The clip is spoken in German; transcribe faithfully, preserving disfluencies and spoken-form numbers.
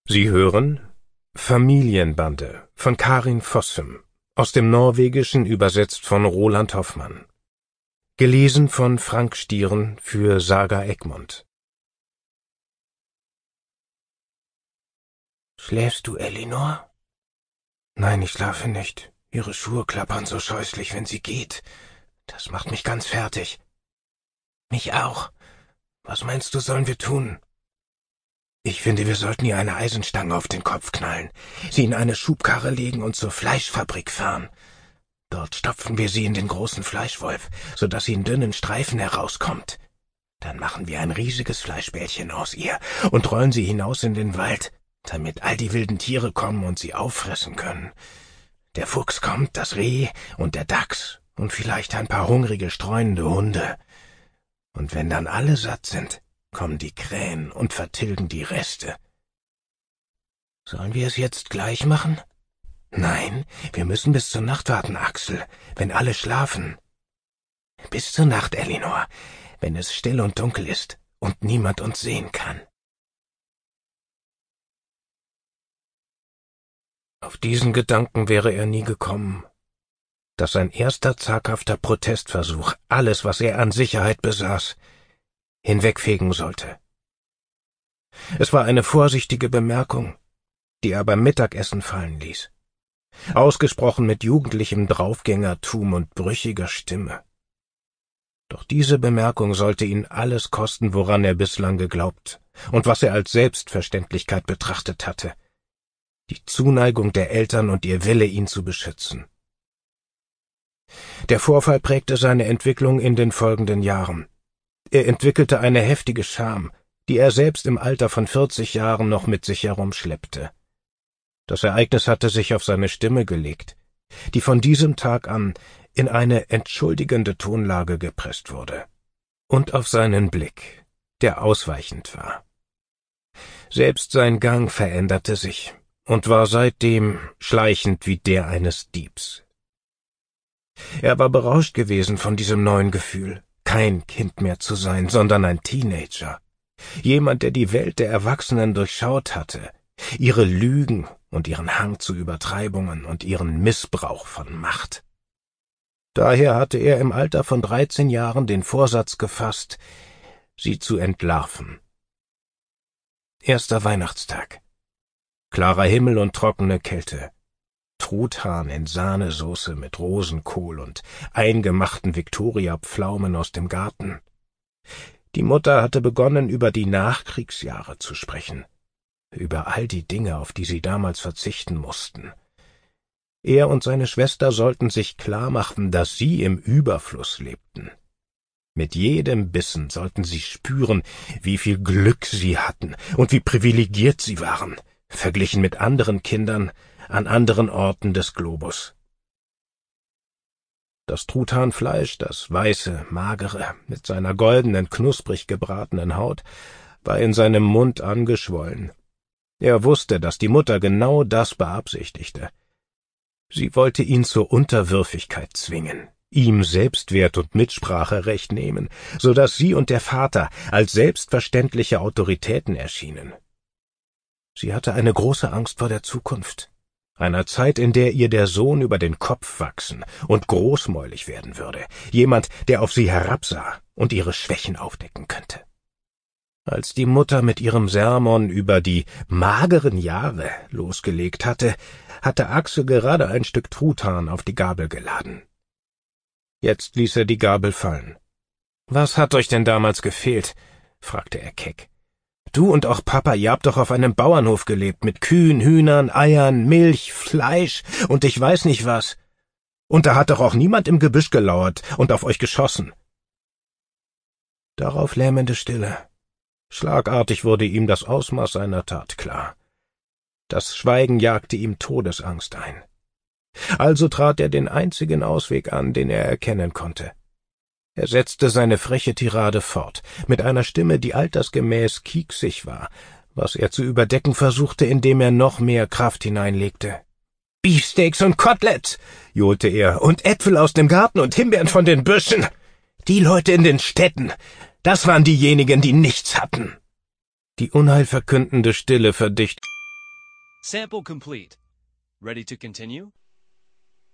Sie hören Familienbande von Karin Fossum, aus dem Norwegischen übersetzt von Roland Hoffmann. Gelesen von Frank Stieren für Saga Egmont. Schläfst du, Elinor? Nein, ich schlafe nicht. Ihre Schuhe klappern so scheußlich, wenn sie geht. Das macht mich ganz fertig. Mich auch. Was meinst du, sollen wir tun? Ich finde, wir sollten ihr eine Eisenstange auf den Kopf knallen, sie in eine Schubkarre legen und zur Fleischfabrik fahren. Dort stopfen wir sie in den großen Fleischwolf, so dass sie in dünnen Streifen herauskommt. Dann machen wir ein riesiges Fleischbällchen aus ihr und rollen sie hinaus in den Wald, damit all die wilden Tiere kommen und sie auffressen können. Der Fuchs kommt, das Reh und der Dachs und vielleicht ein paar hungrige, streunende Hunde. Und wenn dann alle satt sind, kommen die Krähen und vertilgen die Reste. Sollen wir es jetzt gleich machen? Nein, wir müssen bis zur Nacht warten, Axel, wenn alle schlafen. Bis zur Nacht, Elinor, wenn es still und dunkel ist und niemand uns sehen kann. Auf diesen Gedanken wäre er nie gekommen, dass sein erster zaghafter Protestversuch alles, was er an Sicherheit besaß, hinwegfegen sollte. Es war eine vorsichtige Bemerkung, die er beim Mittagessen fallen ließ, ausgesprochen mit jugendlichem Draufgängertum und brüchiger Stimme. Doch diese Bemerkung sollte ihn alles kosten, woran er bislang geglaubt und was er als Selbstverständlichkeit betrachtet hatte: die Zuneigung der Eltern und ihr Wille, ihn zu beschützen. Der Vorfall prägte seine Entwicklung in den folgenden Jahren. Er entwickelte eine heftige Scham, die er selbst im Alter von vierzig Jahren noch mit sich herumschleppte. Das Ereignis hatte sich auf seine Stimme gelegt, die von diesem Tag an in eine entschuldigende Tonlage gepresst wurde, und auf seinen Blick, der ausweichend war. Selbst sein Gang veränderte sich und war seitdem schleichend wie der eines Diebs. Er war berauscht gewesen von diesem neuen Gefühl, kein Kind mehr zu sein, sondern ein Teenager, jemand, der die Welt der Erwachsenen durchschaut hatte, ihre Lügen und ihren Hang zu Übertreibungen und ihren Missbrauch von Macht. Daher hatte er im Alter von dreizehn Jahren den Vorsatz gefasst, sie zu entlarven. Erster Weihnachtstag. Klarer Himmel und trockene Kälte. Truthahn in Sahnesoße mit Rosenkohl und eingemachten Viktoria-Pflaumen aus dem Garten. Die Mutter hatte begonnen, über die Nachkriegsjahre zu sprechen, über all die Dinge, auf die sie damals verzichten mussten. Er und seine Schwester sollten sich klarmachen, dass sie im Überfluss lebten. Mit jedem Bissen sollten sie spüren, wie viel Glück sie hatten und wie privilegiert sie waren, verglichen mit anderen Kindern an anderen Orten des Globus. Das Truthahnfleisch, das weiße, magere, mit seiner goldenen, knusprig gebratenen Haut, war in seinem Mund angeschwollen. Er wusste, dass die Mutter genau das beabsichtigte. Sie wollte ihn zur Unterwürfigkeit zwingen, ihm Selbstwert und Mitspracherecht nehmen, so dass sie und der Vater als selbstverständliche Autoritäten erschienen. Sie hatte eine große Angst vor der Zukunft, einer Zeit, in der ihr der Sohn über den Kopf wachsen und großmäulig werden würde, jemand, der auf sie herabsah und ihre Schwächen aufdecken könnte. Als die Mutter mit ihrem Sermon über die mageren Jahre losgelegt hatte, hatte Axel gerade ein Stück Truthahn auf die Gabel geladen. Jetzt ließ er die Gabel fallen. »Was hat euch denn damals gefehlt?« fragte er keck. »Du und auch Papa, ihr habt doch auf einem Bauernhof gelebt, mit Kühen, Hühnern, Eiern, Milch, Fleisch und ich weiß nicht was. Und da hat doch auch niemand im Gebüsch gelauert und auf euch geschossen.« Darauf lähmende Stille. Schlagartig wurde ihm das Ausmaß seiner Tat klar. Das Schweigen jagte ihm Todesangst ein. Also trat er den einzigen Ausweg an, den er erkennen konnte. Er setzte seine freche Tirade fort, mit einer Stimme, die altersgemäß kieksig war, was er zu überdecken versuchte, indem er noch mehr Kraft hineinlegte. »Beefsteaks und Koteletts«, johlte er, »und Äpfel aus dem Garten und Himbeeren von den Büschen. Die Leute in den Städten, das waren diejenigen, die nichts hatten.« Die unheilverkündende Stille verdichtete Sample complete. Ready to continue?